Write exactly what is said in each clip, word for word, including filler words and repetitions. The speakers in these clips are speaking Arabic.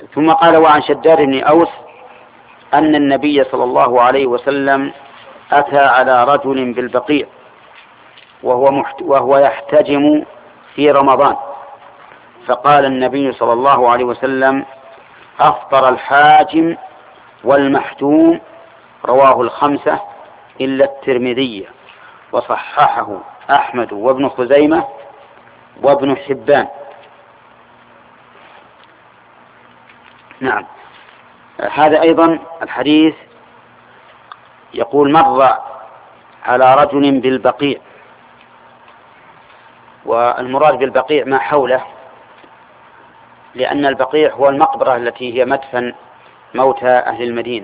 ثم قال: وعن شداد بن أوس أن النبي صلى الله عليه وسلم أتى على رجل بالبقيع وهو, محت... وهو يحتجم في رمضان، فقال النبي صلى الله عليه وسلم: أفطر الحاجم والمحتوم، رواه الخمسة إلا الترمذي، وصححه أحمد وابن خزيمة وابن حبان. نعم، هذا أيضا الحديث يقول: مر على رجل بالبقيع، والمراد بالبقيع ما حوله، لأن البقيع هو المقبرة التي هي مدفن موتى أهل المدينة.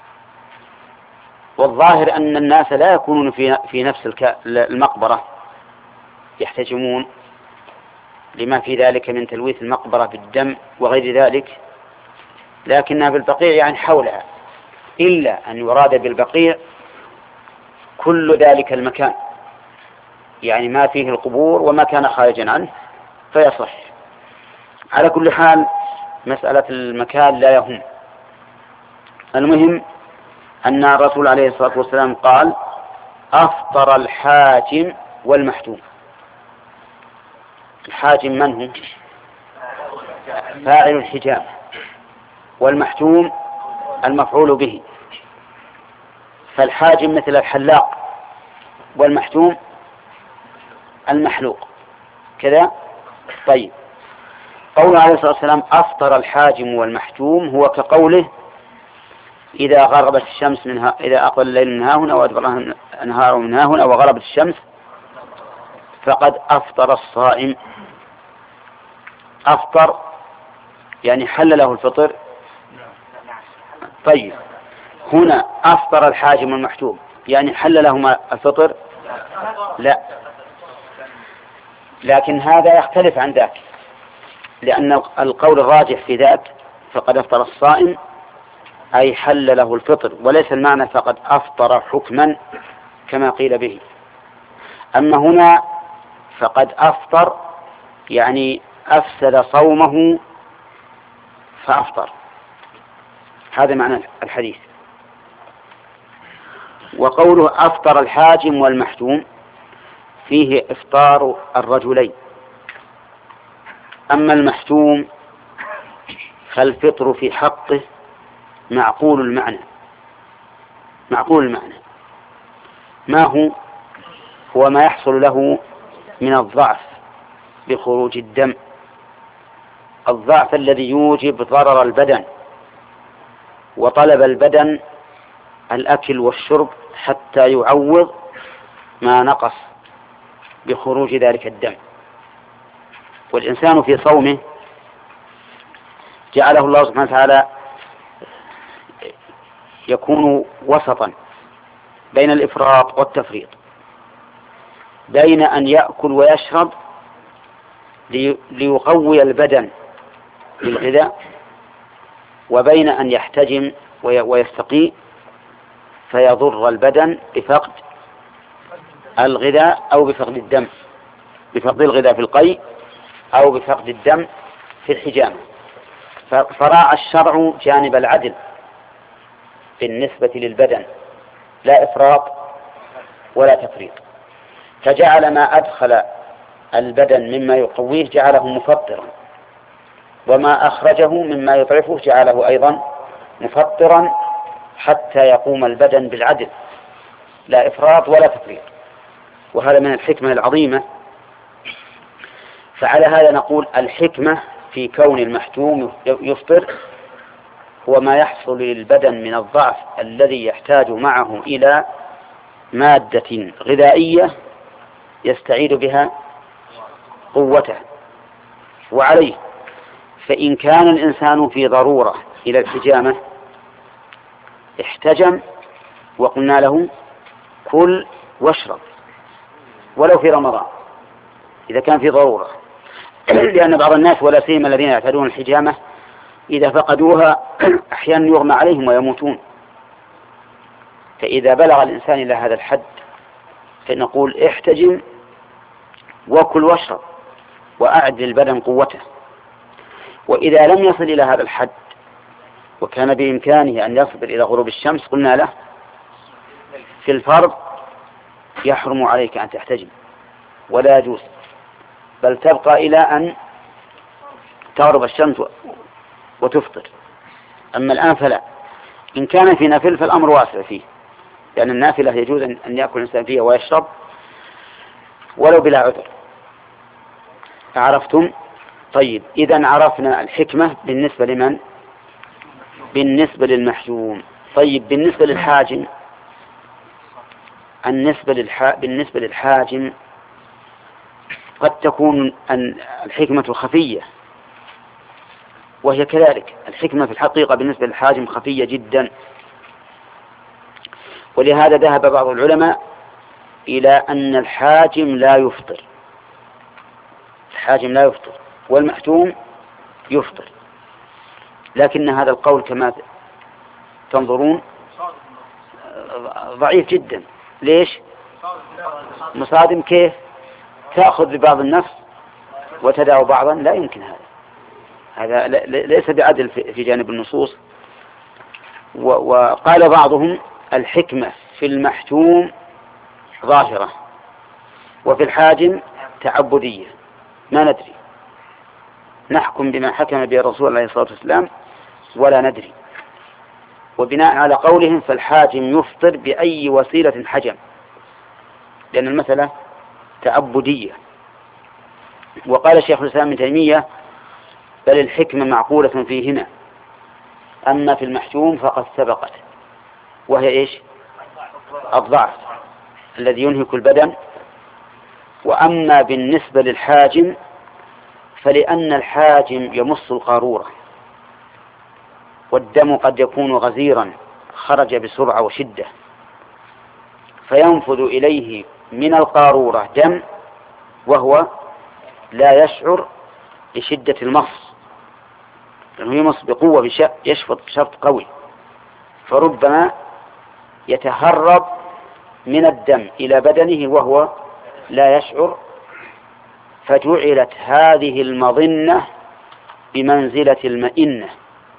والظاهر أن الناس لا يكونون في في نفس المقبرة يحتجمون، لما في ذلك من تلويث المقبرة بالدم وغير ذلك، لكنها بالبقيع يعني حولها، إلا أن يراد بالبقيع كل ذلك المكان، يعني ما فيه القبور وما كان خارجا عنه فيصح. على كل حال مسألة المكان لا يهم، المهم أن الرسول عليه الصلاة والسلام قال: أفطر الحاجم والمحتوم. الحاجم من هو؟ فاعل الحجام، والمحتوم المفعول به. فالحاجم مثل الحلاق، والمحتوم المحلوق كذا. طيب، قوله عليه الصلاة والسلام أفطر الحاجم والمحتوم هو كقوله: إذا غربت الشمس منها، إذا أقبل الليل من ها هنا وأدبر النهار من ها هنا وغربت الشمس فقد أفطر الصائم. أفطر يعني حل له الفطر. طيب، هنا أفطر الحاجم والمحتوم يعني حل لهما الفطر؟ لا، لكن هذا يختلف عن ذاك، لأن القول الراجح في ذاك فقد أفطر الصائم أي حل له الفطر، وليس المعنى فقد أفطر حكما كما قيل به. أما هنا فقد أفطر يعني أفسد صومه فأفطر، هذا معنى الحديث. وقوله أفطر الحاجم والمحتوم فيه إفطار الرجلين. أما المحتوم فالفطر في حقه معقول المعنى. معقول المعنى ما هو؟ هو ما يحصل له من الضعف بخروج الدم، الضعف الذي يوجب ضرر البدن وطلب البدن الأكل والشرب حتى يعوض ما نقص بخروج ذلك الدم. والإنسان في صومه جعله الله سبحانه وتعالى يكون وسطا بين الإفراط والتفريط، بين أن يأكل ويشرب ليقوي البدن بالغذاء، وبين أن يحتجم ويستقي فيضر البدن بفقد الغذاء أو بفقد الدم، بفقد الغذاء في القيء أو بفقد الدم في الحجامة. فراعى الشرع جانب العدل بالنسبة للبدن، لا إفراط ولا تفريط، فجعل ما أدخل البدن مما يقويه جعله مفطرا، وما أخرجه مما يضعفه جعله أيضا مفطرا، حتى يقوم البدن بالعدل لا إفراط ولا تفريط. وهذا من الحكمة العظيمة. فعلى هذا نقول الحكمة في كون المحتوم يفطر هو ما يحصل للبدن من الضعف الذي يحتاج معه إلى مادة غذائية يستعيد بها قوته. وعليه فإن كان الإنسان في ضرورة إلى الحجامة احتجم وقلنا له كل واشرب ولو في رمضان إذا كان في ضرورة، لأن بعض الناس ولا سيما الذين يعتادون الحجامة إذا فقدوها أحيانا يغمى عليهم ويموتون. فإذا بلغ الإنسان إلى هذا الحد فنقول احتجم وكل واشرب وأعد للبدن قوته. وإذا لم يصل إلى هذا الحد وكان بإمكانه أن يصبر إلى غروب الشمس قلنا له في الفرض يحرم عليك أن تحتجم ولا يجوز، بل تبقى إلى أن تغرب الشمس وتفطر. أما الآن فلا. إن كان في نافلة فالأمر واسع فيه، لأن النافلة يجوز أن يأكل الإنسان فيها ويشرب ولو بلا عذر. عرفتم؟ طيب، إذن عرفنا الحكمة بالنسبة لمن؟ بالنسبة للمحجوم. طيب، بالنسبة للحاجم، النسبة للح... بالنسبة للحاجم قد تكون أن الحكمة خفية، وهي كذلك. الحكمة في الحقيقة بالنسبة للحاجم خفية جدا، ولهذا ذهب بعض العلماء إلى أن الحاجم لا يفطر. الحاجم لا يفطر والمحجوم يفطر، لكن هذا القول كما تنظرون ضعيف جدا. ليش؟ مصادم. كيف تأخذ ببعض النص وتدع بعضا؟ لا يمكن هذا. هذا ليس بعدل في جانب النصوص. وقال بعضهم الحكمة في المحجوم ظاهرة وفي الحاجم تعبدية، ما ندري، نحكم بما حكم به الرسول عليه الصلاة والسلام ولا ندري. وبناء على قولهم فالحاجم يفطر بأي وسيلة حجم، لأن المسألة تعبدية. وقال شيخ الإسلام ابن تيمية بل الحكمة معقولة فيهما، أما في المحجوم فقد سبقت، وهي إيش؟ الضعف الذي ينهك البدن. وأما بالنسبة للحاجم فلأن الحاجم يمص القارورة، والدم قد يكون غزيرا خرج بسرعة وشدة، فينفذ إليه من القارورة دم وهو لا يشعر لشدة المص، لأنه يمص بقوة، يشفط بشفط قوي، فربما يتهرب من الدم إلى بدنه وهو لا يشعر. فجعلت هذه المظنة بمنزلة المئنة.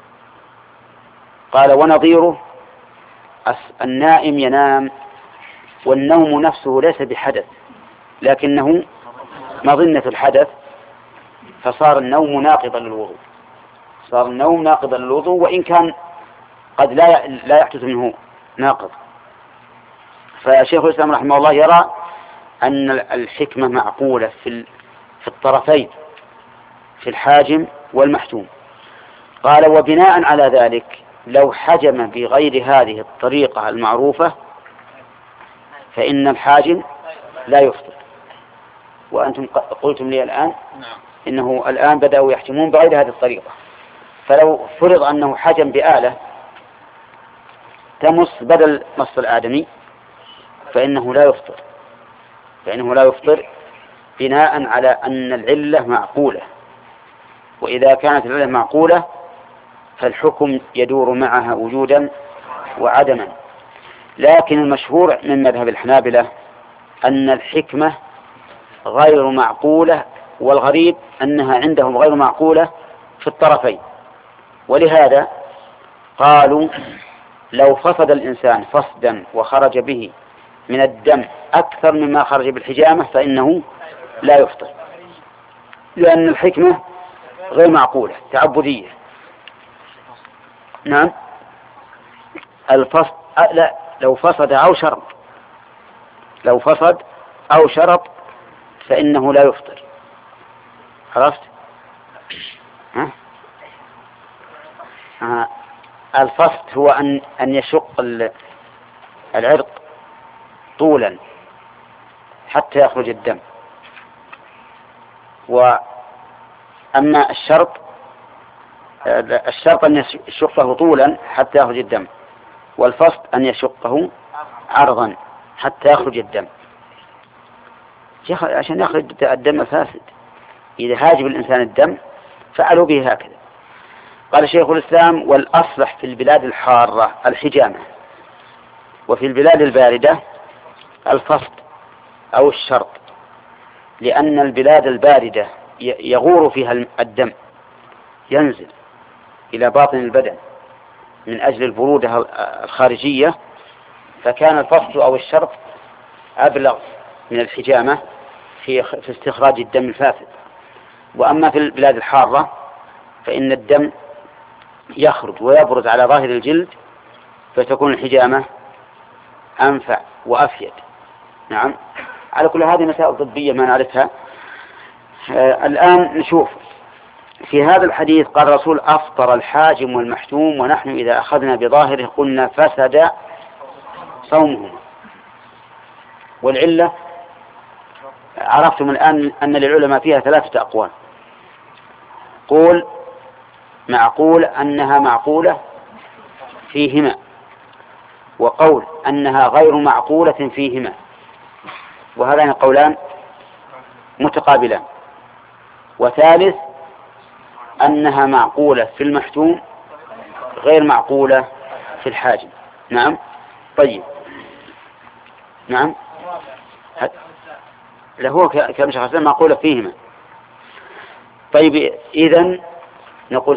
قال ونظيره النائم ينام والنوم نفسه ليس بحدث لكنه مظنة الحدث، فصار النوم ناقضا للوضوء، صار النوم ناقضا للوضوء وإن كان قد لا لا يحدث منه ناقض. فشيخ الإسلام رحمه الله يرى أن الحكمة معقولة في في الطرفين، في الحاجم والمحجوم. قال وبناء على ذلك لو حجم بغير هذه الطريقة المعروفة فإن الحاجم لا يفطر. وأنتم قلتم لي الآن إنه الآن بدأوا يحجمون بغير هذه الطريقة، فلو فرض أنه حجم بآلة تمص بدل مص الآدمي فإنه لا يفطر، فإنه لا يفطر بناء على أن العلة معقولة. وإذا كانت العلة معقولة فالحكم يدور معها وجودا وعدما. لكن المشهور من مذهب الحنابلة أن الحكمة غير معقولة، والغريب أنها عندهم غير معقولة في الطرفين. ولهذا قالوا لو فسد الإنسان فسدا وخرج به من الدم أكثر مما خرج بالحجامة فإنه لا يفطر، لأن الحكمة غير معقولة تعبدية. نعم. الفسد لا، لو فسد أو شرط، لو فسد أو شرط فإنه لا يفطر. عرفت؟ ها؟ آه. الفسد هو أن أن يشق العرق طولا حتى يخرج الدم، وأما الشرط الشرط أن يشقه طولا حتى يخرج الدم، والفسد أن يشقه عرضا حتى يخرج الدم. عشان يخرج الدم فاسد، إذا هاجب الإنسان الدم فعلوا به هكذا. قال شيخ الإسلام والأصلح في البلاد الحارة الحجامة، وفي البلاد الباردة الفسد أو الشرط، لأن البلاد الباردة يغور فيها الدم، ينزل إلى باطن البدن من أجل البرودة الخارجية، فكان الفصل أو الشرط أبلغ من الحجامة في في استخراج الدم الفاسد. وأما في البلاد الحارة فإن الدم يخرج ويبرز على ظاهر الجلد، فتكون الحجامة أنفع وأفيد. نعم، على كل هذه مسائل طبية ما نعرفها. آه الآن نشوف في هذا الحديث قال الرسول أفطر الحاجم والمحجوم، ونحن إذا أخذنا بظاهره قلنا فسد صومهما. والعلة عرفتم الآن أن للعلماء فيها ثلاثة أقوال. قول معقول أنها معقولة فيهما، وقول أنها غير معقولة فيهما، وهذان قولان متقابلان. وثالث أنها معقولة في المحجوم غير معقولة في الحاجم. نعم. طيب. نعم. له كلام شيخ الإسلام معقولة فيهما. طيب إذن نقول